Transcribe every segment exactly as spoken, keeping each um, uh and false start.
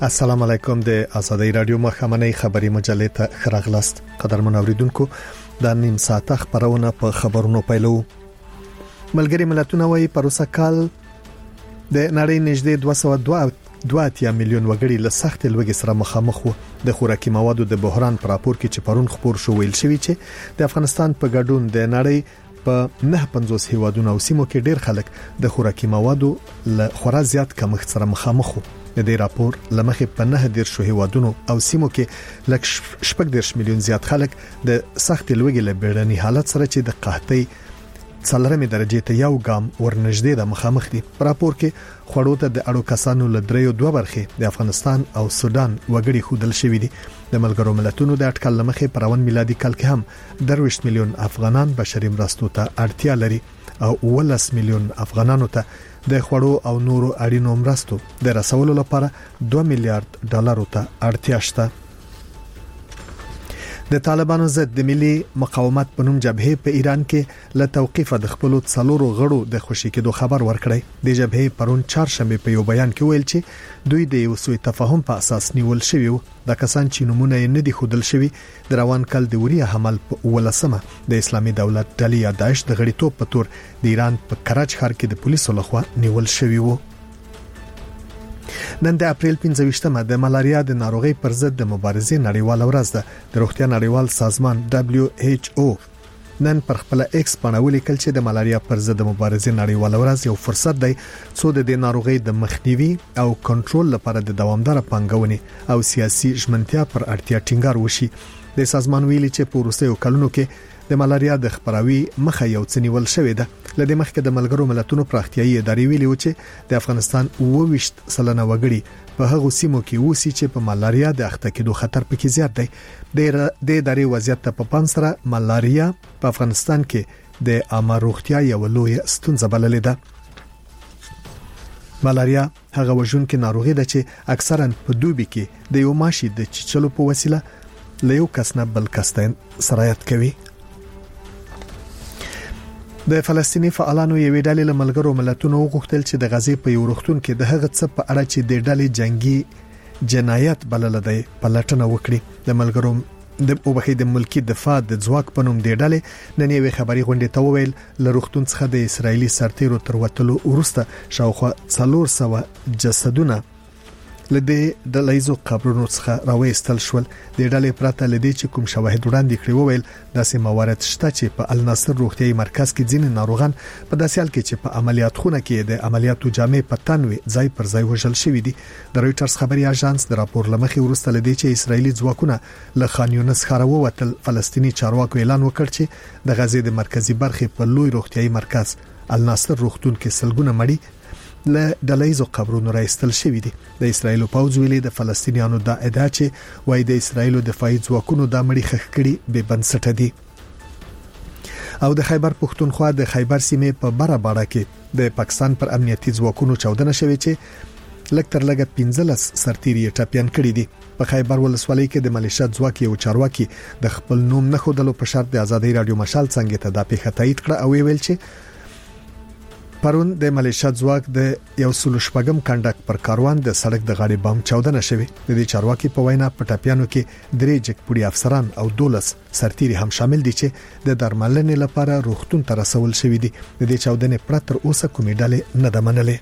السلام علیکم د آزادۍ رادیو مخامنۍ خبري مجلې ته خراغلاست. قدرمن اوریدونکو د نیم ساعته خبرونه په خبرونو پیلو. ملګری ملتونه وايي پروسه کال د نړۍ نږدې دوه سوه دوه اتیا میلیون وګړي له سخت لوږې سره مخامخ وو. د خوراکي موادو د بحران پر راپور کې چې پرون خبر شو ویل شوی چې د افغانستان په ګډون د نړۍ په نه پنځوس هیوادونو او سیمو کې ډیر خلک د خوراکي موادو له خورا زیات کمښت سره مخامخ وو. د دې راپور لمخې په نه ډیر شو هیوادونو او سیمو کې لک شپږ دیرش میلیون زیات خلک د سخت لوږې له بیړني حالت سره چې د قحطۍ څلورمې درجه ته یو ګام ورنږدې د مخامخ دي. په راپور کې خوړو ته د اړو کسانو له دریو دوه برخې د افغانستان او سودان وګړي خودل شوې دي. د ملګرو ملتونو د اټکل لمخې پر روان میلادي کال کې هم درویشت میلیون افغانان بشري مرستو ته اړتیا لري او ولس میلیون افغانانو ته د خوړو او نورو اړینو مرستو د رسولو لپاره دوه میلیارډ ډالرو ته اړتیا شته. د طالبانو ضد د ملي مقاومت په نوم جبهه په ایران کې له توقيف د خپل څلورو غړو د خوشی کېدو خبر ورکړی. د جبهه پرون چهارشنبه په یو بیان کې ویل چې دوی د یو سوء تفاهم په اساس نیول شوی وو. د کسان چې نمونه یې نه دي خودل شوی د روان کال د وریه حمل په ولسمه د اسلامي دولت ډلې یا داعش د غړیتوب په تور د ایران په کراچ ښار کې د پولیسو لخوا نیول شوی وو. نن د اپریل پنځه ویشتمه د ملاریا د ناروغي پر ضد د مبارزې نړیواله ورځ ده. د روغتیا نړیوال سازمان دبليو ایچ او نن پر خپل ایکس باندې ولیکل چې د ملاریا پر ضد د مبارزې نړیواله ورځ یو فرصت دی څو د ناروغي د مخنیوي او کنټرول لپاره د دوامدار پنګونې او سیاسي ژمنتیا پر اړتیا ټینګار وشي. د سازمان ویلي چې په وروستیو کلونو کې د ملاریا د خپراوي مخه یو څه نیول شوې ده. لدې مخکې د ملګرو ملتونو پراختیايي ادارې ویلي و چې د افغانستان اوه ویشت سلنه وګړي په هغو سیمو کې اوسي چې په ملاریا د اخته کېدو خطر پکې زیات دی. د ادارې وضعیت ته په پام سره ملاریا په افغانستان کې د عامه روغتیا یو لوی ستونزه بللې ده. ملاریا هغه وژونکې ناروغي ده چې اکثرا په دوبي کې د یو ماشي د چچلو په وسیله له یو کس نه بل کس ته سرایت کوي. د فلسطینی فعالانو یوې ډلې له ملګرو ملتونو وغوښتل چې د غزې په یو روغتون کې د هغه څه په اړه چې د ډلې جنگي جنایت بلل دی پلټنه وکړي. د ملګرو د اوبخې د ملکی دفاع د ځواک په نوم د ډلې نن یوې خبري غونډه ته وویل له روغتون څخه د اسرایلی سرتیرو تر وټلو وروسته شاوخوا څلور سوه جسدونه لدې د لایزو قبرونو څخه راوېستل شول. د ډلې پرته لدې چې کوم شواهد وړاندې کړي وویل داسې موارد شته چې په الناصر روغتيایي مرکز کې ځینې ناروغان په داسې حال کې چې په عملیات خونه کې د عملیاتو جامې په تنوي ځای پر ځای وژل شوی دي. د رويټرز خبري اژانس د راپور لمخې ورسته لدې چې اسرایلی ځواکونه له خان یونس ښار ووتل. فلسطینی چارواکو اعلان وکړ چې د غزې د مرکزی برخې په لوی روغتيایي مرکز الناصر روغتون کې سلګونه مړي له دلایزو قبرونو راستل شوی دي. د اسرایل پوځ ویلي د فلسطینیانو د ادعا چې وای د اسرایل دفاعي ځواکونو د مړي خخ کړي به بنسټ دي. او د خیبر پښتونخوا د خیبر سیمې په بره باړه کې د پاکستان پر امنیتي ځواکونو چاودنه شوې چې لکتر لګه پنځلس سرتیري ټاپیان کړي دي. په خیبر ولسوالۍ کې د ملیشیا ځواک یو چارواکي د خپل نوم نه خودلو په شرط د آزادۍ رادیو مشال څنګه ته د پیښه تایید کړه او ویل چې پرون د ملیشیا ځواک د یو سلو شپږم کنډک پر کاروان د سړک د غاړې بم چاودنه شوې. د دې چارواکي په وینا په ټاپیانو کې درې جګپوړي افسران او دولس سرتیري هم شامل دي چې د درملنې لپاره روغتون ته رسول شوی دي. د دې چاودنې پر تر اوسه کومې ډلې نه ده منلې.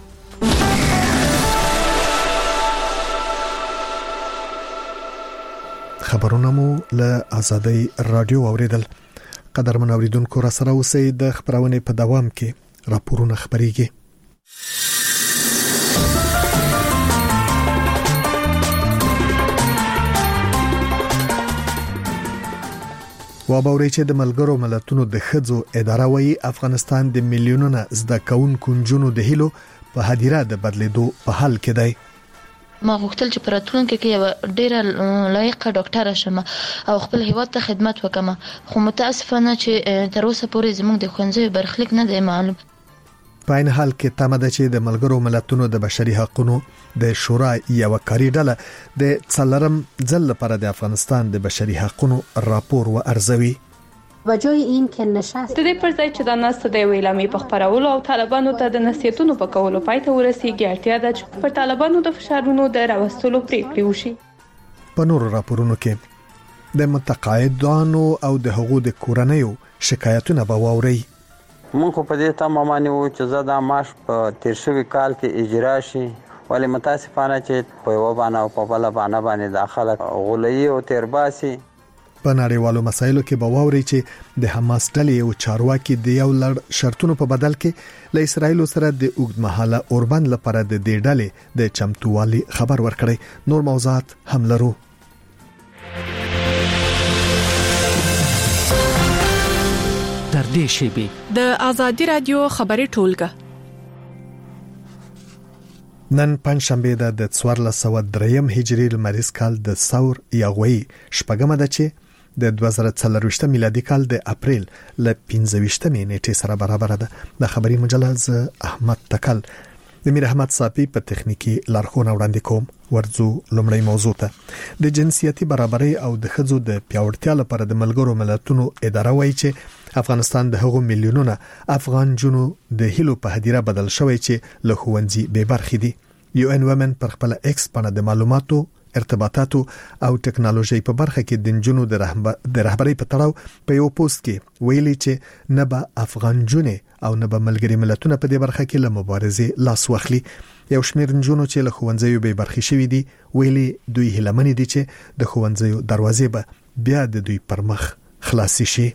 خبرونه مو له آزادۍ رادیو اوریدل. قدرمن اوریدونکو را سره اوسئ. د خبرونې په دوام کې راپورونه خبريږي. وابوري چې د ملګرو ملتونو د خځو اداره وایي افغانستان د میلیونونو زده کوونکو نجونو د هیلو په هدیره د بدلیدو په حال کې دی. ما غوښتل چې پراتلونکو کې یو ډیره لایقه ډاکټره شم او خپل هیواد ته خدمت وکم، خو متاسفانه چې تر اوسه پورې زموږ د ښوونځي برخلیک نه دی معلوم. په این حال کې تمه ده چې د ملګرو ملتونو د بشري حقوقو د شورا یو کاری ډله د څلورم ځل لپاره د افغانستان د بشري حقوقو راپور و ارزوي. و جای این که نشست د دې پر ځای چې د ناست د ویلامي په خبرولو او طالبانو ته د نصیحتونو په کولو پای ته ورسیږي، اړتیا ده چې پر طالبانو د فشارونو د راوستلو پریکړې وشي. په نورو راپورونو کې د متقاعدانو او د هغو د کورنیو شکایتونه به واوري. مونږ په دې تمه مانو چې زه د معاش په تیر شوی کال کې اجرا شي، ولی متاسفانه چې په یو باندې او په بل باندې باندې داخله غولي او تیرباسي. په نړیوالو مسایلو کې به واوري چې د حماس ډلې او چارواکي د یو لړ شرطونو په بدل کې له اسرایل سره د اوږدمهاله اوربند لپاره د دې ډلې د چمتووالي خبر ورکړي. نور موضوعات هم لرو. در دې شیبه د ازادي رادیو خبري ټولګه نن پنځشنبه د څوارلس سوه دریم هجري لمریز کال د ثور یاغوي شپږمه ده چې د دوه زره څلرویشت میلادي کال د اپریل ل پنځه ویشتمې نیټې سره برابر ده. د خبري مجله ز احمد تکل د میر احمد صافي په تخنیکی لارښوونه وړاندې کوم. ورځو لومړی موضوع ته د جنسیتي برابرۍ او د ښځو د پیاوړتیا لپاره د ملګرو ملتونو اداره وایي چې افغانستان د هغو میلیونونو افغان جنو د هیلو په هدیره بدل شوی چې له ښوونځي بې برخې دي. یو ان ومن پر خپل ایکس باندې د معلوماتو، ارتباطاتو او ټکنالوژي په برخه کې د جنونو د رهبرۍ په تړاو په یو پوسټ کې ویلي چې نه به افغان جنې او نه به ملګري ملتونه په دې برخه کې له مبارزې لاس واخلي. یو شمېر جنونو چې له ښوونځیو بې برخې شوي دي ویلي دوی هیلمن دي چې د ښوونځیو دروازې به بیا د دوی پر مخ خلاصي شي.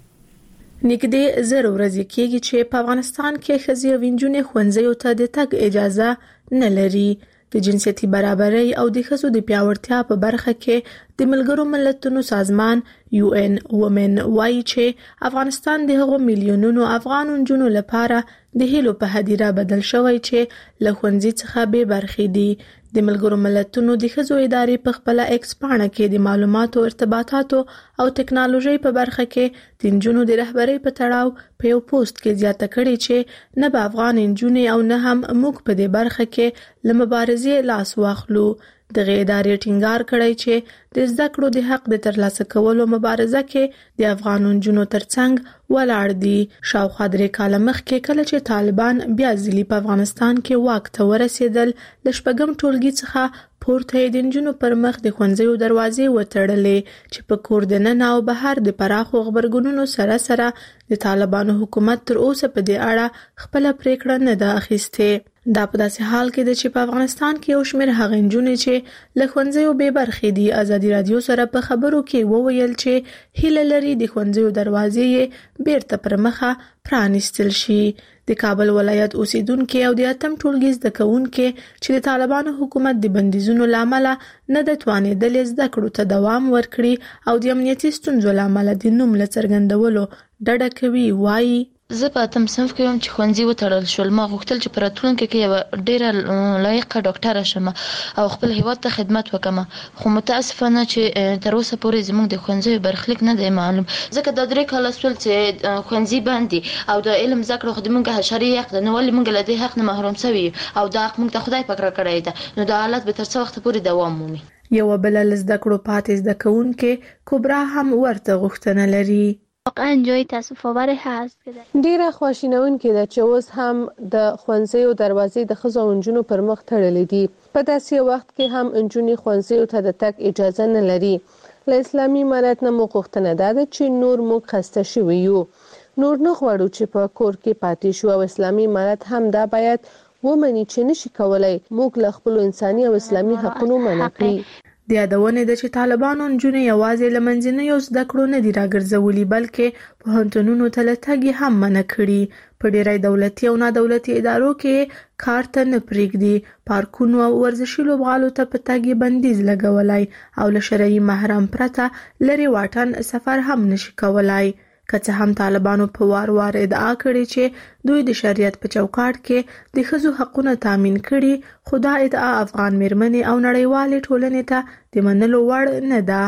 نګدې زر ورځې کېږي چې په افغانستان کې ښځې او نجونې ښوونځیو ته د تګ اجازه نه لري. د جنسیتي برابرۍ او د ښځو د پیاوړتیا په برخه کې د ملګرو ملتونو سازمان یو ان وومن وايي چې افغانستان د هغو میلیونونو افغان نجونو لپاره د هیلو په هدیره بدل شوی چې له ښوونځي څخه بې برخې دي. د ملګرو ملتونو د ښځو ادارې په خپل ایکس پاڼه کې د معلوماتو، ارتباطاتو او ټکنالوژي په برخه کې د نجونو د رهبرۍ په تړاو په یو پوسټ کې زیاته کړې چې نه به افغان نجونې او نه هم موږ په دې برخه کې له مبارزې لاس واخلو. دغه ادارې ټینګار کړی چې د زده کړو د حق د ترلاسه کولو مبارزه کې د افغان نجونو ترڅنګ ولاړ دي. شاوخوا درې کاله مخکې کله چې طالبان بیا ځلي په افغانستان کې واک ته ورسېدل، له شپږم ټولګي څخه پورته د نجونو پر مخ د ښوونځیو دروازې وتړلې چې په کور دننه او بهر د پراخو خبرګونونو سره سره د طالبانو حکومت تر اوسه په دې اړه خپل پریکړه نه ده اخیستې. دا په داسې حال کې ده چې په افغانستان کې یو شمېر هغه نجونې چې له ښوونځیو بې برخې دي ازادي رادیو سره په خبرو کې وویل چې هیله لري د ښوونځیو دروازې یې بیرته پر مخه پرانیستل شي. د کابل ولایت اوسیدونکو او د اتم ټولګي زده کوونکو چې د طالبانو حکومت د بندیزونو لامل نه د توانېدل زده کړو ته دوام ورکړي او د امنیتي ستونزو لامل د نوم لڅرګندولو ډډه کوي، وایي زه په اتم صنف کې یم چې ښوونځي وتړل شول. ما غوښتل چې په راتلونکي کې یوه ډېره لایقه ډاکټره شم او خپل هیواد ته خدمت وکړم، خو متاسفانه چې تر اوسه پورې زموږ د ښوونځیو برخلیک نه دی معلوم، ځکه دا درې کاله سول چې ښوونځي بند دي او د علم زده کړه خو د موږ حشري حق ده، نو ولې موږ له دې حق نه محروم سوي او دا حق موږ ته خدای پاک راکړی ده، نو دا حالت به تر څه وخته پورې دوام مومي. یوه بله له زده کړو پاتې زده کوونکې کبرا هم ورته غوښتنه لري. واقعا جای تاسف آور هست که ډیره خواشینونکې ده چې اوس هم د ښوونځیو دروازې د ښځو او نجونو پر مخ تړلې دي. په داسې وخت کې هم نجونې ښوونځیو ته د تګ اجازه نه لري. له اسلامي امارت نه مو غوښتنه ده چې نور موږ خسته شوي یو، نور نه غواړو چې په کور کې پاتې شو او اسلامي امارت هم دا باید ومني چې نشي کولای موږ له خپل انساني او اسلامي حقونو منع کړي. د یادونې ده چې طالبانو نجونې یوازې له منځنیو زده کړو نه دي راګرځولي بلکې پوهنتونونو ته له تګ هم منع کړي. په ډېری دولتي او نادولتي ادارو کې کار ته نه پرېږدي. پارکونو او ورزشي لوبغالو ته په تګ یې بندیز لګولی او له شرعي محرم پرته لرې واټن سفر هم نشي کولای. که څه هم طالبانو په وار وار ادعا کړې چې دوی د شریعت په چوکاټ کې د ښځو حقونه تامین کړي، خو دا ادعا افغان میرمنې او نړیوالې ټولنې ته د منلو وړ نه ده.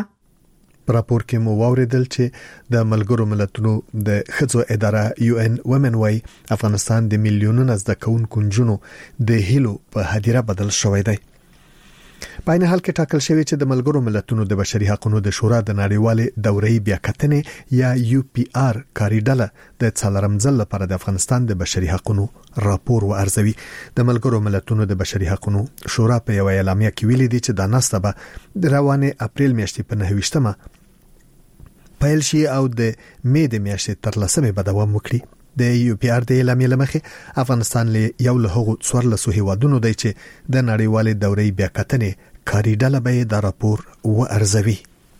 په راپور کې مو واوریدل چې د ملګرو ملتونو د ښځو اداره یو ان وومن وايي افغانستان د میلیونونو زده کوونکو نجونو د هیلو په هدیره بدل شوی دی. په عین حال کې ټاکل شوی چې د ملګرو ملتونو د بشري حقوقو د شورا د نړیوالې دورې بیاکتنې یا یو پی آر کاری ډله د څلورم ځل لپاره د افغانستان د بشري حقوقو راپور ورزوي. د ملګرو ملتونو د بشري حقوقو شورا په یو اعلامیه کې ویلي دي چې د ناسته به د روانه اپریل میاشتې په نهه ویشتمه پیل شي او د مې د میاشتې تر لسمه به دوام وکړي. د یو پی آر د اعلامیې لمخې افغانستان له یو له هغو څوارلسو هیوادونو دی چې د نړیوالې دورې بیاکتنې کاری ډله به د راپور ورزوي.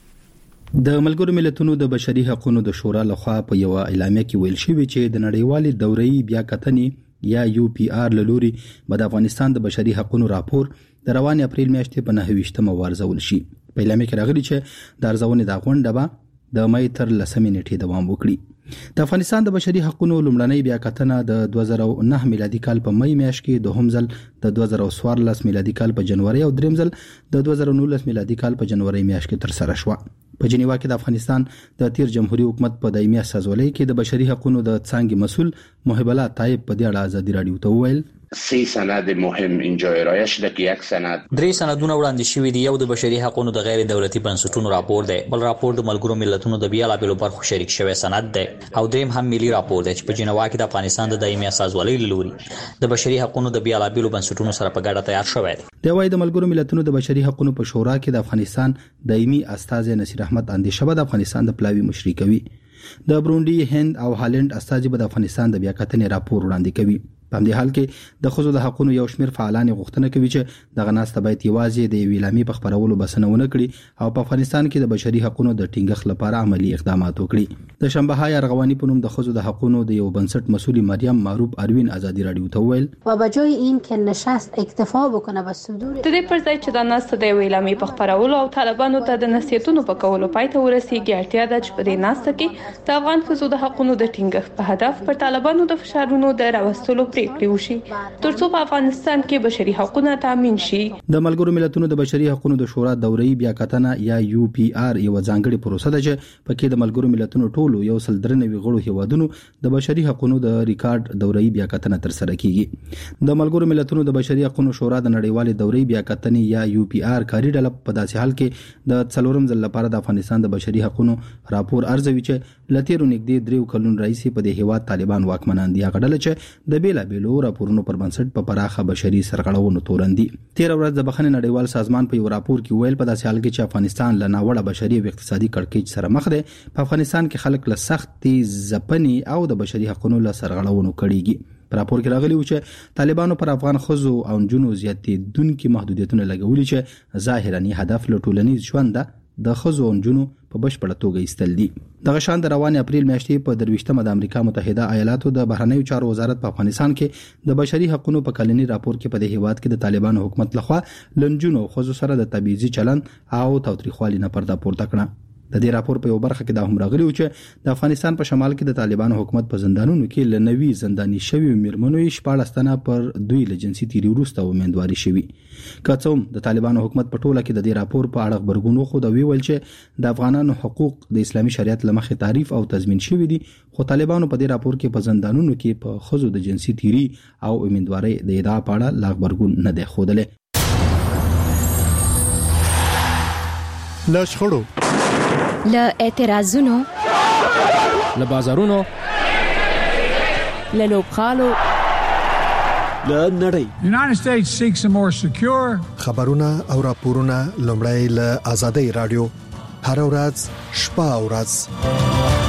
د ملګرو ملتونو د بشري حقوقو د شورا لخوا په یو اعلامیه کې ویل شوی چې د نړیوالې دورې بیاکتنې یا یو پی آر لوري د افغانستان د بشري حقوقو راپور د روان اپریل میاشتې په نهه ویشتمه ورزول شي. په اعلامیه کې راغلي چې د ارزونې د غونډه به د مې تر لسمې نیټې دوام وکړي. د افغانستان د بشري حقوقو لومړنۍ بیاکتنه د دوه زره او نه میلادي کال په مې میاشت کې، دوهم ځل د دوه زره او څوارلس میلادي کال په جنوري او دریم ځل د دوه زره او نولس میلادي کال په جنوري میاشت کې تر سره شو. په جنیوا کې د افغانستان د تیر جمهوریت حکومت په دایمي اساسولۍ کې د بشري حقوقو د څانګې مسول محب الله طایب په دې اړه ازادي رادیو ته وویل سه سند مهم اینجا ارائه شده که یک سند درې سندونه وړاندې شوي دي. یو د بشري حقوقو د غیر دولتي بنسټونو راپور دی، بل راپور د ملګرو ملتونو د بیلابېلو برخو شریک شوی سند دی، او دریم هم ملي راپور دی چې په جنیوا کې د افغانستان د دایمي اساسولۍ لوري د بشري حقوقو د بیلابېلو بنسټونو سره په ګډه تیار شوی دی. د وايي د ملګرو ملتونو د بشري حقوقو په شورا کې د افغانستان دایمي استازي نصیر احمد اندیشه د افغانستان د پلاوی مشري کوي. د برونډي، هند او هالند استازي د افغانستان د بیاکتنې راپور وړاندې کوي. په دې حال کې د خزو د حقوقو یو شمېر فعالان غوښتنه کوي چې د غناسته باید یوازې د ویلامي په خبرولو بسنه ونه کړي او په افغانستان کې د بشري حقوقو د ټینګښت لپاره عملی اقدامات وکړي. د شنبههای ارغوانی په نوم د خزو د حقوقو د یو بنسټ مسؤل مریم معروف اروین ازادي رادیو ته ویل و بجای این که نشست اکتفا بکنه به صدور د دې پر ځای چې د ناسته د ویلامي په خبرولو او طالبانو ته د نصیحتونو په کولو پای ته ورسیږي، اړتیا ده چې په دې ناسته کې د افغان خزو د حقوقو د ټینګښت په هدف پر طالبانو د فشارونو د راوستلو پریکړې وشي ترڅو په افغانستان کې بشري حقوقونه تامین شي. د ملګرو ملتونو د بشري حقوقو د شورا دورې بیاکتنه یا یو پی آر یو ځانګړي پروسه ده چې پکې د ملګرو ملتونو ټولو یو سل درنوي غړو هیوادونو د بشري حقوقو د ریکارډ دورې بیاکتنه تر سره کیږي. د ملګرو ملتونو د بشري حقوقو شورا د نړیوالې دورې بیاکتنې یا یو پی آر کاری ډله په داسې حال کې د څلورم ځل لپاره د افغانستان د بشري حقوقو راپور ارزوي چې لتیرو نږدې دریو کلونو راځي په دې هیواد طالبان واکمنان دي. هغه ډله چې د بیلابېلو راپورونو پر بنسټ په پراخه بشري سرغړونو تورندي. تیر ورځ د بخښنې نړیوال سازمان په یو راپور کې ویل په داسې حال کې چې افغانستان له ناوړه بشري او اقتصادي کړکېچ سره مخ دی، په افغانستان کې خلک له سختي ځپنې او د بشري حقوقو له سرغړونو کړيږي. په راپور کې راغلی و چې طالبانو پر افغان خزو او جنونو زیاتېدونکي محدودیتونه لګولي چې ظاهرا هدف له ټولنیز ژوند د خزو او جنونو په بشپړه توګه ایستل دي. دغه شان د روان اپریل میاشتې په درویشتمه د امریکا متحده ایالاتو د بهرنیو چارو وزارت په افغانستان کې د بشري حقوقو په کلنی راپور کې په دې هیواد کې د طالبانو حکومت لخوا لنجونو خزو سره د تبعیضي چلند او تاوتریخوالي نه پرده پورته کړه. د دې راپور په یو برخه کې دا هم راغلی و چې د افغانستان په شمال کې د طالبانو حکومت په زندانونو کې لنوي زنداني شوی میرمنو شپږ تنه پر دوی له جنسي تیری وروسته امیندواري شوی. که څه هم د طالبانو حکومت په ټوله کې د دې راپور په اړه خبرګون خو دا ویل چې د افغانانو حقوق د اسلامي شریعت لمخې تعریف او تضمین شوی دي، خو طالبانو په دې راپور کې په زندانونو کې په خزو د جنسي تیری او امیندواري د ادعا په اړه لا خبرګون نه دی ښودلی. له شخړو، له اعتراضونو، له بازارونو، له لوبغالو، له نړۍ United States seeks a more secure خبرونه او راپورونه لومړی له آزادۍ رادیو هر ورځ شپه او ورځ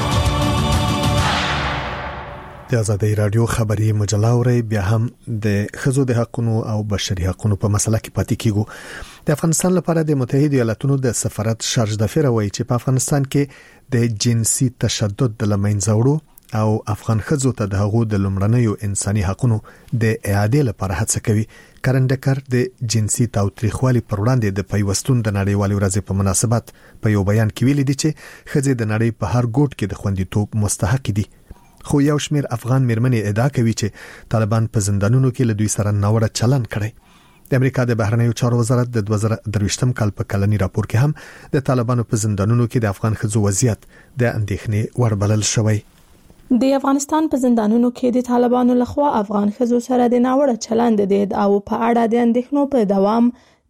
د آزادۍ رادیو خبري مجله اوري. بیا هم د خزو د حقوقو او بشري حقوقو په مسله کې پاتې کیږو. د افغانستان لپاره د متحده ایالاتونو د سفارت شارج دفیر وایي چې په افغانستان کې د جنسي تشدد د لمنځه او افغان خزو ته د هغو د لمړنیو انساني حقوقو د اعاده لپاره هڅه کوي. کرندکر د جنسي تاوتریخوالي پر وړاندې د پیوستون د نړیوالې ورځې په مناسبت په یو بیان کې ویلي دي چې خزې د نړۍ په هر ګوټ کې د خوندیتوب مستحق دي. خو یو شمیر افغان میرمنې ادعا کوي چې طالبان په زندانونو کې له دوی سره ناوړه چلند کړی. د امریکا د بهرنیو چارو وزارت د دوه زره درویشتم کال په کلنی راپور کې هم د طالبانو په زندانونو کې د افغان خزو وضعیت د اندېښنې وړ بلل شوی. د افغانستان په زندانونو کې د طالبانو لخوا افغان خزو سره د ناوړه چلند د ادعاو په اړه د اندېښنو په دوام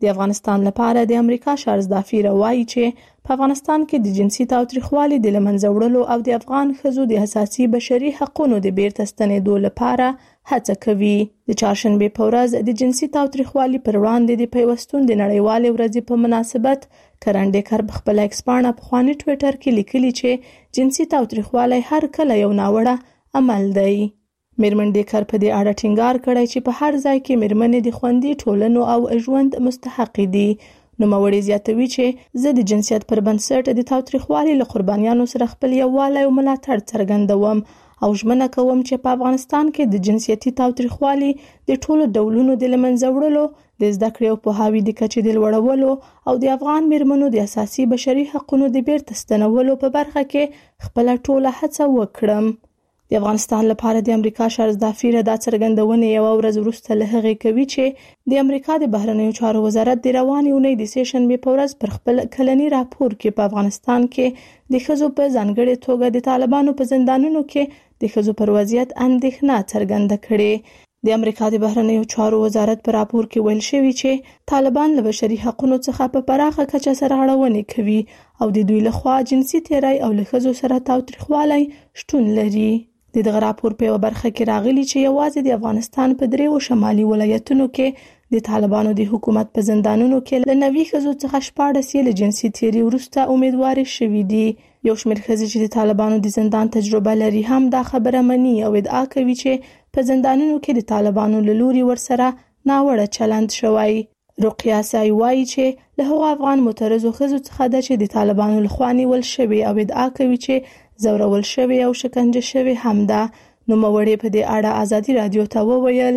د افغانستان لپاره د امریکا شارزدافی وایي چې په افغانستان کې د جنسي تاوتریخوالي د لمنځه وړلو او د افغان ښځو د اساسي بشري حقوقو د بیرته ستنېدو لپاره هڅه کوي. د چهارشنبه په ورځ د جنسي تاوتریخوالي پر وړاندې د پیوستون د نړیوال ورځې په مناسبت کرنډیکر په خپل ایکس پاڼه په خواني ټوئیټر کې لیکلي چې جنسي تاوتریخوالی هر کله یو ناوړه عمل دی. میرمن ډیکر په دې اړه ټینګار کړی چې په هر ځای کې میرمنې د خوندي ټولنو او ژوند مستحق دي. نو موري زیاتوي چې زه د جنسیت پر بنسټ د تاوتریخوالي له قربانیانو سره خپل یووالی او ملاتړ څرګندوم او ژمنه کوم چې په افغانستان کې د جنسیتي تاوتریخوالي د ټولو ډولونو د لمنځه وړلو، د زده کړې او پوهاوي د کچې د لوړولو او د افغان میرمنو د اساسي بشري حقوقو د بیرته ستنولو په برخه کې خپل ټوله هڅه وکړم. د افغانستان لپاره د امریکا شارزدافی دا څرګندونه یو ورځ وروسته له هغې کوي چې د امریکا د بهرنیو چارو وزارت د روانې اونۍ د سې شنبې په ورځ پر خپل کلنی راپور کې په افغانستان کې د ښځو په ځانګړې توګه د طالبانو په زندانونو کې د ښځو پر وضعیت اندېښنه څرګنده کړې. د امریکا د بهرنیو چارو وزارت په راپور کې ویل شوی چې طالبان له بشري حقوقو څخه په پراخه کچه سرغړونې کوي او د دوی لخوا جنسي تیری او له ښځو سره تاوتریخوالی شتون لري. د دغه راپور په برخه کې راغلي چې یوازې د افغانستان په دریو شمالي ولایتونو کې د طالبانو د حکومت په زندانونو کې له نوي ښځو څخه شپاړس یې له جنسي تیری وروسته امیدوارې شوي دي. یو شمېر ښځې چې د طالبانو د زندان تجربه لري هم دا خبره مني او ادعا کوي چې په زندانونو کې د طالبانو له لوري ورسره ناوړه چلند شوی. رقیه سای وایي چې له هغو افغان معترضو ښځو څخه ده چې د طالبانو لخوا نیول شوي او ادعا کوي چې زورول شوی او شکنجه شوی هم ده. نو موري په دې اړه ازادي رادیو ته وویل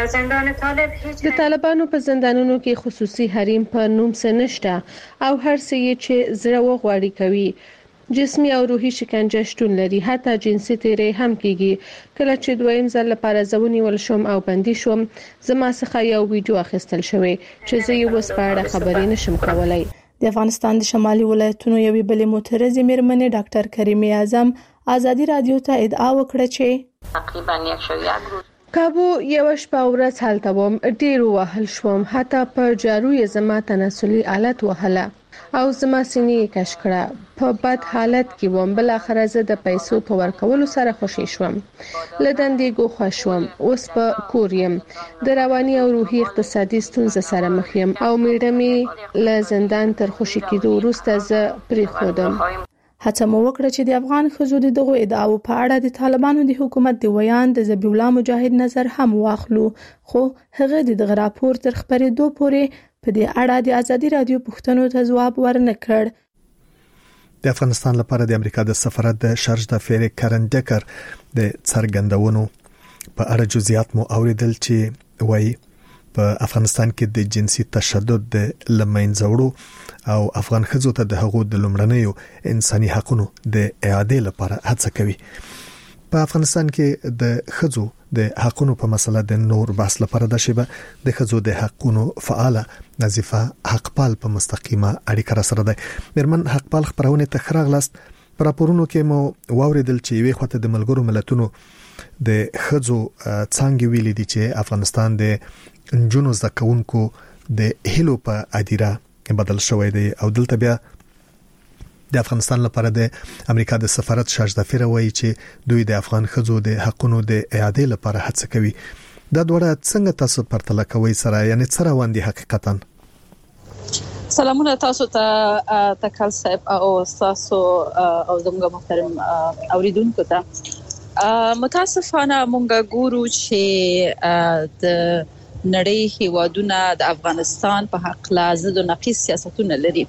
د طالبانو په زندانونو کې خصوصي حریم په نوم څه نشته او هر څه چې زړه وغواړي کوي. جسمي او روحي شکنجه شتون لري، حتی جنسي تیری هم کیږي. کله چې دویم ځل لپاره ځونیول شوم او بندي شوم، زما څخه یو ویډیو اخیستل شوی چې زه یې اوس په اړه خبرې نشم کولای. د افغانستان د شمالي ولایتونو یوې بلې معترضې میرمنې ډاکټر کریمه اعظم ازادي رادیو ته ادعا وکړه چې تقریبا یک شو یک روز کابو یو شپه ورځ هلته وم، ډیر وهل شوم، حتی په جاروی زما تناسلي آلت وهله او زما سینې کش کړه. په بد حالت کې وم. بل اخر زه د پیسو په ورکولو سره خوشی شوم، لدندې ګوښه شوم. اوس په کور یم، د رواني او روحي اقتصادي ستونزې سره مخ یم او میړه مې له زندان تر خوشی کېدو وروسته زه پرې خودم. هڅه مو وکړه چې د افغان ښځو د دغو ادعاو په اړه د طالبانو د حکومت د ویان د ذبیح الله مجاهد نظر هم واخلو، خو هغه د دغه راپور تر خبرېدو پورې په دې اړه د ازادي رادیو پوښتنو ته ځواب ورنه کړ. د افغانستان لپاره د امریکا د سفارت د شارج د فیر کرنډیکر د څرګندونو په اړه جزئیات مو اوریدل چې وایي په افغانستان کې د جنسي تشدد د لمنځه او افغان ښځو ته د هغو د لومړنیو انساني حقوقو د اعادې لپاره هڅه کوي. په افغانستان کې د ښځو د حقوقو په مسله د نور بحث لپاره د شیبه د ښځو د حقوقو فعاله نظیفه حقپال په مستقیمه اړیکه را سره ده. میرمن حقپال خبرونه ته خراغلاست. پر راپورونو کې مو واوریدل چې وی خوته د ملګرو ملتونو د ښځو څنګه ویلي دي چې افغانستان د جنونو زکونکو د هلو په ادیره بدل شوی دی او دلته بیا د افغانستان لپاره د امریکا د سفارت شارج د فیر وایي چې دوی د افغان ښځو د حقوقو د اعادې لپاره هڅه کوي. دا ډوړه څنګه تاسو پرتله کوي سره یعنی څه روان دي حقیقتا؟ سلامونه تاسو ته تکل صاحب او تاسو او زموږ محترم اوریدونکو ته. متاسفانه مونږ ګورو چې د نړۍ هیوادونه د افغانستان په حق لازم او نقیص سیاستونه لري.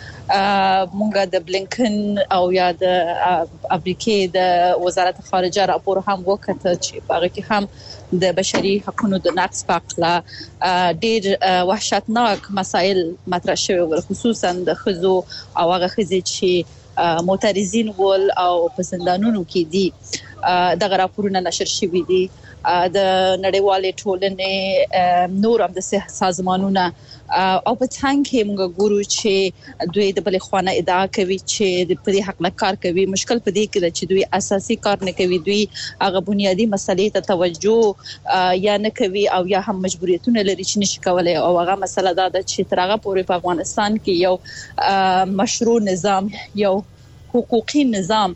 مونږ د بلینکن او یا د امریکای د وزارت خارجه راپور هم وکړ چې هغه کې هم د بشري حقوقو د نقض په اړه ډېر وحشتناک مسایل مطرح شوي ول، خصوصا د ښځو او هغه ښځې چې معترضین ول او په زندانونو کې دي. دغه راپورونه نشر شوي دي د نړیوالې ټولنې نور هم د سازمانونو او په څنګه کې موږ ګورو چې دوی د بل خوانه ادعا کوي چې د پدې حق نه کار کوي. مشکل پدې کې چې دوی اساسي کار نه کوي، دوی هغه بنیادی مسلې ته توجه یا نه کوي او یا هم مجبوریتونه لري چې نشي کولای. او هغه مسله دا ده چې ترغه پورې په افغانستان کې یو مشروع نظام، یو حقوقي نظام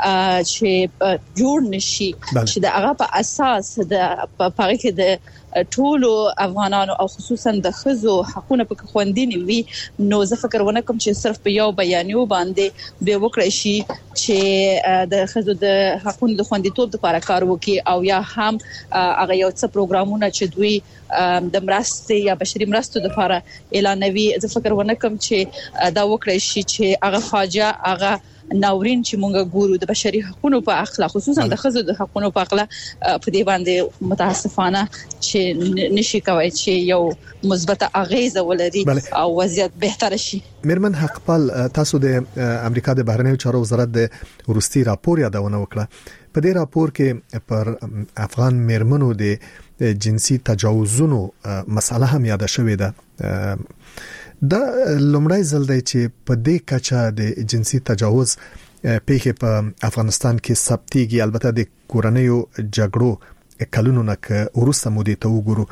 چې جوړ نشي چې د هغه په اساس د پاره کې د ټولو افغانانو او خصوصا د خزو حقونه په خوندینی وي. نو زه فکر ونه کوم چې صرف په یو بیانیو باندې به وکړي شي چې د خزو د حقونو د خوندیتوب لپاره کار وکړي او یا هم هغه یو څه پروګرامونه چې دوی د مرستې یا بشري مرستو لپاره اعلانوي. زه فکر ونه کوم چې دا وکړي شي چې هغه فاجعه هغه ناورین چې مونږ ګورو د بشري حقوقو په اخلا خصوصا د خزو د حقوقو په اخلا په دې باندې متاسفانه چې نشي کوي چې یو مثبت اغیزه ولري او وضعیت بهتر شي. میرمن حقپال، تاسو د امریکا د بهرنیو چارو وزارت د ورستي راپور یادونه وکړه. په دې راپور کې پر افغان میرمنو د جنسي تجاوزونو مسله هم یاد شوې ده. دا لومړی ځل دی چې په دې کچه د جنسي تجاوز پیښې په افغانستان کې ثبتېږي. البته د کورنیو جګړو کلونو نه که وروسته مودې ته وګورو،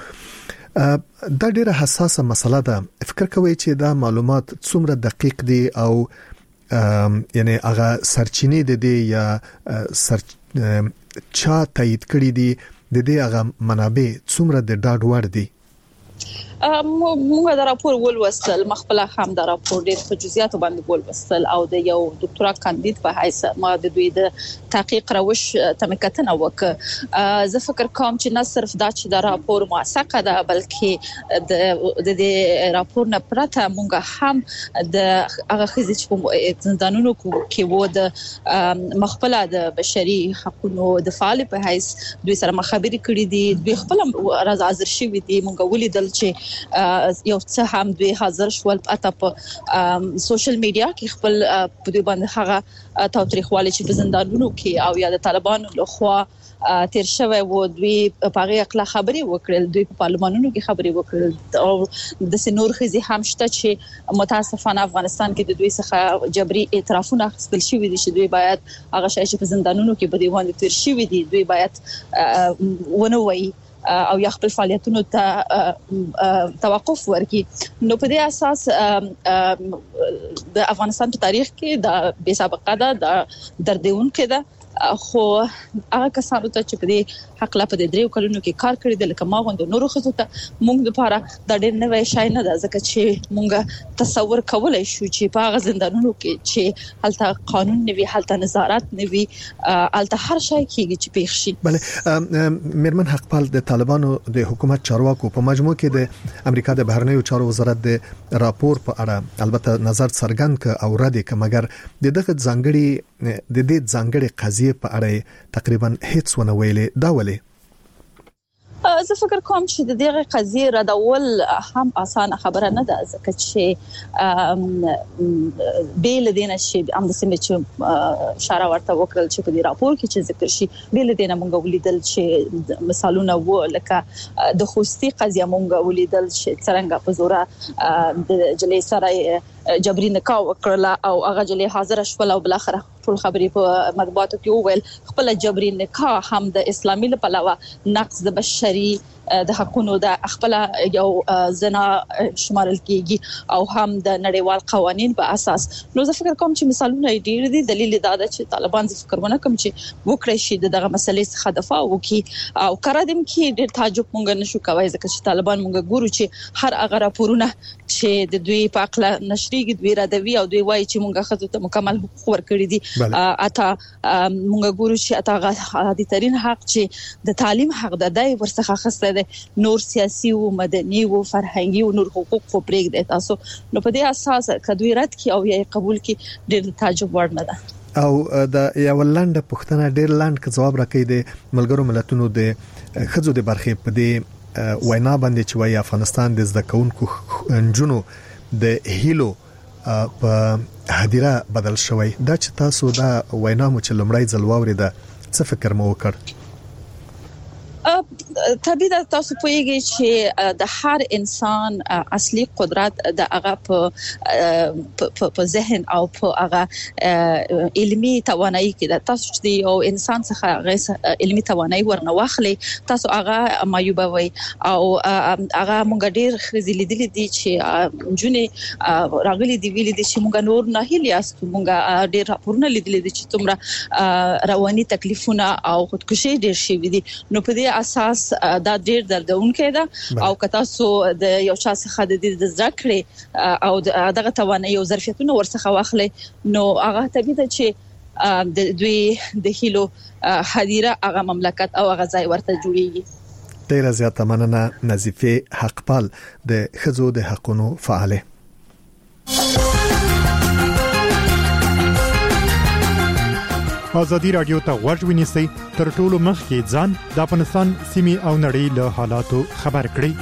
دا ډیره حساسه مسله ده. فکر کوي چې دا معلومات څومره دقیق دي او یعنی هغه سرچینې د دې یا سر چا تایید کړي دي، د دې هغه منابع څومره د ډاډ وړ دي؟ موږ دا راپور ولوستل، مخبله هم دا راپور ډېر په جزئیاتو باندې ولوستل او د یو ډاکټرا کاندید په حیث ما د دوی د تحقیق روش تمکتنه وکړه. زه فکر کوم چې نه صرف دا چې دا راپور موثقه ده بلکې د د راپور نه پرته موږ هم د هغه خزي چې په زندانونو کې وو د مخبله د بشري حقوقو د فعال په حیث دوی سره مخابري کړې دي. دوی خپل راز حاضر شوي دي. موږ ولیدل چې یو څه هم دوی حاضر شول اته په سوشل میډیا کې خپل په دوی باندې هغه تاوتریخوالی چې په زندانونو کې او یا د طالبانو لخوا تیر شوی وو دوی په هغه اخلا خبري وکړل، دوی په پارلمانونو کې خبري وکړل او د سنور خزي هم شته چې متاسفانه افغانستان کې د دوی څخه جبري اعترافونه خپل شوی دي چې دوی باید هغه شای چې په زندانونو کې په دیوان تیر شوی دي دوی باید ونه وایي او یا خپل فعالیتونو ته توقف ورکړي. نو په دې اساس د افغانستان په تاریخ کې د بے سابقه ده، د دردونکو ده، خو هغه کسانو ته چې په دې حق لا په دې دریو کلونو کې کار کړی د لکه ما غوند نورو خزو ته موږ لپاره د ډېر نوې شای نه ده، ځکه چې موږ تصور کولای شو چې په هغه زندانونو کې چې هلته قانون نه وي، هلته نظارت نه وي، هلته هر شای کېږي چې پیښ شي. بله میرمن حقپال، د طالبانو د حکومت چارواکو په مجموع کې د امریکا د بهرنیو چارو وزارت د راپور په اړه البته نظر څرګند ک او رد ک، مګر د دغه ځانګړي د دې ځانګړي قضیه په اړه تقریبا هیڅ ونه ویلې. دا ولې؟ زه فکر کوم چې د دغه قضیه ردول هم اسانه خبره نه ده، ځکه چې بیل دینه شي هم د سیمه چې اشاره ورته وکړل چې په دې راپور کې چې ذکر شي بیل دینه مونږ ولیدل چې مثالونه وو لکه د خوستي قضیه مونږ ولیدل چې څنګه په زوره د جلې سره جبري نکاح وکړه او هغه جلې حاضر شول او بل اخر ټول خبرې په مطبوعاتو کې وویل خپل جبري نکاح هم د اسلامي لپاره نقض د بشري د حقونو د خپل یو زنا شمارل کیږي او هم د نړیوال قوانين په اساس. نو زه فکر کوم چې مثالونه ډیر دي. دلیل دا ده چې طالبان زه فکر ونه کوم چې وکړي شي دغه مسلې څخه دفاع وکړي او کړدم کې ډیر تعجب مونږ نشو کوي، ځکه چې طالبان مونږ ګورو چې هر هغه راپورونه چې د دوی په اقلا نشریږي دوی را دوی او دوی وایي چې مونږ خزو ته مکمل حقوق ورکړي دي. اته مونږ ګورو چې اته عادي ترين حق چې د تعلیم حق ده دای ورڅخه خسته نور سیاسي او مدني او فرهنګي او نور حقوق خو پرېږ دي تاسو. نو په دې اساس کدوې رد کی او یې قبول کی ډېر تعجب وړ نه ده. او د یو لاند پښتنه ډېر لاند ک جواب راکې دي ملګرو ملتونو د خزو د برخې په دې وینا باندې چې وایي افغانستان د زدکونکو انجونو د هیلو په هدیره بدل شوی. دا چې تاسو دا وینا مو چې لمړی ځل واوري ده څه فکر مو وکړ؟ طبيعي ده تاسو پوهیږئ چې د هر انسان اصلي قدرت د هغه په په ذهن او په هغه علمي توانایي کې ده. تاسو چې یو انسان څخه علمي توانایي ورنه واخلي تاسو هغه معیوبوي او هغه مونږ ډیر خزي لیدل دي چې جونې راغلي دی ویل دي چې مونږ نور نه هلیاست مونږ ډیر راپورونه لیدل دي چې تمره رواني تکلیفونه او خودکشي ډیر شي دي. نو په دې اساس دا ډیر دردونکې ده او کتا سو د یو چا څخه د دې د ذکر او دغه توانایي او ظرفیتونه ورڅخه واخلي نو هغه طبيعي ده چې د دوی د هیلو حدیره هغه مملکت او هغه ځای ورته جوړیږي. ډیر زیاته مننه نظیفه حقپال د خزو د حقونو فعاله. ازادي رادیو ته غوږ ونیسئ تر ټولو مخکې ځان د افغانستان سیمې او نړۍ له حالاتو خبر کړئ.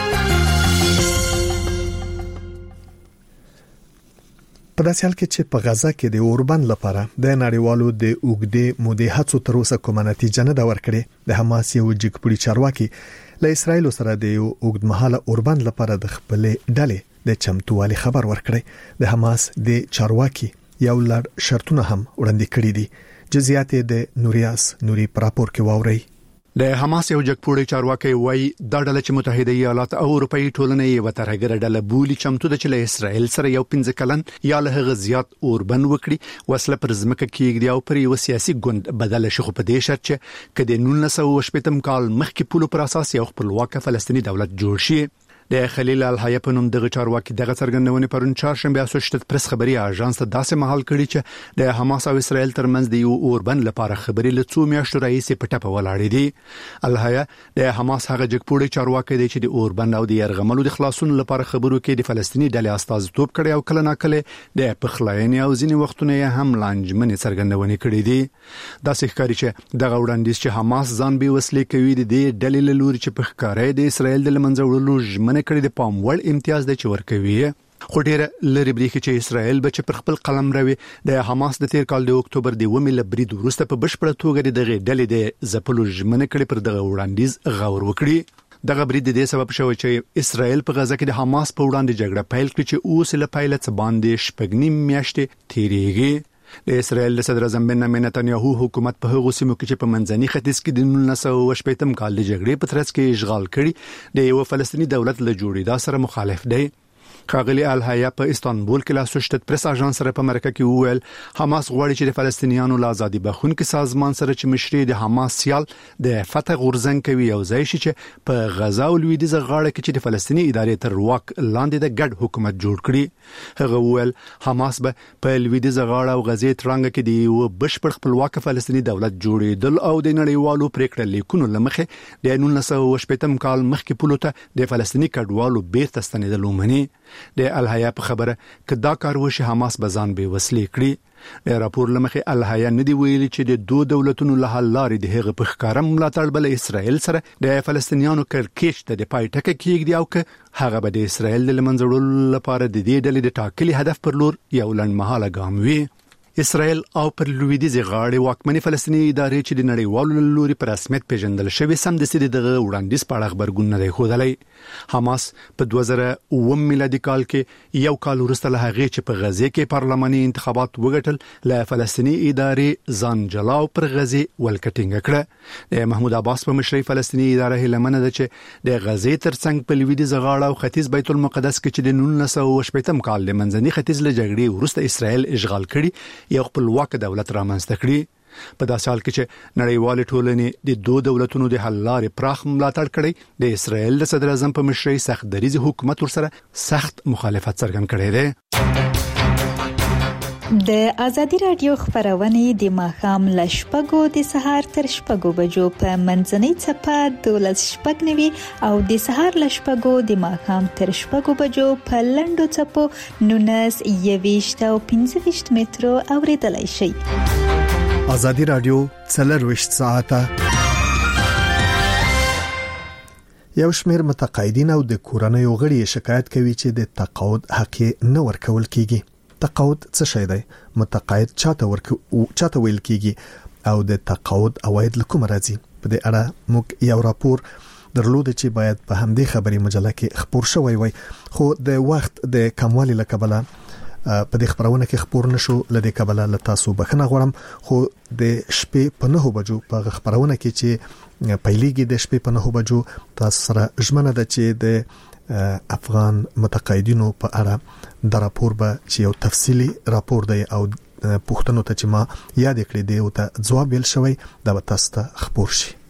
په داسې حال کې چې په غزا کې د اوربند لپاره د نړیوالو د اوګدې مودې هڅو تر اوسه کومه نتیجه نه ده ورکړې، د حماس یو جګپوړي چارواکي له اسرایل سره د یو اوګدمهاله اوربند لپاره د خپلې ډلې د چمتووالي خبر ورکړي. د حماس د چارواکي یو لړ شرطونه هم وړاندې کړي دي. جزئیات د نوریاس نوري پراپور کې واوري. د حماس یو جګپوړی چارواکي وایي دا ډله چې متحده ایالات او اروپאי ټولنه یې وترګره ډله بولی چمتو د چله اسرائیل سره یو پنځه کلن یا له غزيات اوربن وکړي وسله پر ځمکه کېږي او پر یو سیاسي ګوند بدل شي. خو په دې شرط چې کله نولس سوه شپږم کال مخکې پولو پر اساس یو خپلواک فلسطینی دولت جوړ شي. د خلیل الحیا په نوم دغه چارواکي دغه څرګندونه پرون چهارشنبه اسوسییټډ پریس خبري اژانس ته داسې مهال کړي چې د حماس او اسرائیل ترمنځ د یو اوربن لپاره خبري له څو میاشتو راځي په ټپه ولاړې دي. الحیا د حماس هغه جګپوړی چارواکي دی چې د اوربن او د يرغملو د خلاصون لپاره خبرو کې د فلسطینی ډلې استازیتوب کړي او کله ناکله د پخلاینې او ځینې وختونه هم لانجمنې څرګندونه کړې دي. داسې ښکاري چې دغه وړاندیز چې حماس ځان به وسلې کوي د دې ډلې له لوري چې په ښکارې د اسرائیل د لمنځه وړلو ژمنه کړې د پام وړ امتیاز د چورکوي. خو ډیره لری بریخي چې اسرائیل به چې پر خپل قلم راوي د حماس د تیر کال د اکتوبر د ومه لبرید وروسته په بشپړه توګه دغه ډلې د زپلو ژمنه کړې پر دغه وړاندیز غور وکړي. دغه برید د دې سبب شوی چې اسرائیل په غزا کې د حماس په وړاندې جګړه پیل کړي چې اوس له پایله څخه باندې شپږنیم میاشتې تیریږي. د اسرائیل د صدر اعظم بنیامین نتنیاهو حکومت په هغو سیمو کې چې په منځني ختیځ کې د نولس سوه شپږم کال د جګړې په ترڅ کې اشغال کړي د یو فلسطینی دولت له جوړېدا سره مخالف دی. خاغلی الحیا په استانبول کې لا اسوسییټډ پریس اژانس سره په امریکا کې وویل حماس غواړي چې د فلسطینیانو له ازادي بخښونکو سازمان سره چې مشري د حماس سیال د فتح غورځنګ کوي او ځای شي چې په غزا او لویدیځ غاړه کې چې د فلسطینی ادارې تر واک لاندې د ګډ حکومت جوړ کړي. هغه وویل حماس به په لویدیځ غاړه او غزې ترانګ کې د یو بشپړ خپلواک فلسطینی دولت جوړېدل او د نړیوالو پریکړه لیکونو لمخې د نولس سوه شپږم کال مخکې پولوته د فلسطینی کډوالو بیرته ستنېدل ومني. د الحیا په خبره کدا کار وشي حماس بزان به وسلې کړي. د راپور لمخې الحیا ندی ویلي چې د دوه دولتونو له حل لارې د هغه په ښکارم ملاتړ بل اسرائیل سره د فلسطینیانو کړکېچ ته د پای ټکه کېږي او که هغه به د اسرائیل د لمنځړلو لپاره د دې ډلې د ټاکلي هدف پر لور یو لنډمهاله ګام وي. اسرائیل او پر لویدیځ غاړې واکمنې فلسطینی ادارې چې د نړیوالو لوري په رسمیت پیژندل شوی سم د سړي دغه وړاندیز په اړه خبرګون نه دی خوذلی. حماس په دوه زره اووه میلادي کال کې یو کال وروسته له هغه چې په غزه کې پارلماني انتخابات وګټل له فلسطینی ادارې ځان جلاو پر غزه ولکټینګ کړه. د محمود عباس په مشرۍ فلسطینی ادارې لمنه ده چې د غزه ترڅنګ په لویدیځ غاړه او ختیځ بیت المقدس کې چې د نولس سوه شپږم کال د منځني ختیځ له جګړې وروسته اسرائیل اشغال کړي یو خپلواک دولت رامنځته کړي. په داسې حال کې چې نړیوال ټولنې د دوه دولتونو د حل لارې پراخ ملاتړ کړي د اسرائیل د صدر اعظم په مشرۍ سخت دریځ حکومت ورسره سخت مخالفت څرګند کړی دی. د ازادي رادیو خبرونه د ماخام لشپګو د سهار تر شپږو بجو په منځنۍ چپه دولس شپږ نوي او د سهار لشپګو د ماخام تر شپږو بجو په لندو چپو نونس یويشت او پنځه ویشت مترو اوریدلای شي. ازادي رادیو څلرويشت ساعته یو شمېر متقاعدین او د کورنۍ غړي شکایت کوي چې د تقاعد حق نه ورکول کیږي. تقاعد څه شی دی؟ متقاعد چاته ورکو چاته ویل کیږي او د تقاعد اواید لکوم راځي. په دې اړه موږ یو راپور درلود چې باید په همدې خبري مجله کې خبر شوی وي، خو د وخت د کموالي لکبله په دې خبرونه کې خبر نشو. لدې کبله ل تاسو بخنه غواړم، خو د شپې په نهو بجو په خبرونه کې چې پیلېږي د شپې په نهو بجو تاسو سره ژمنه ده چې د افغان متقاعدینو په اړه د راپور به چې یو تفصیلی راپور دی او پوښتنو ته چې ما یاد کړې دی او ته ځواب ویل شوی دا به تاسو ته خبر شي.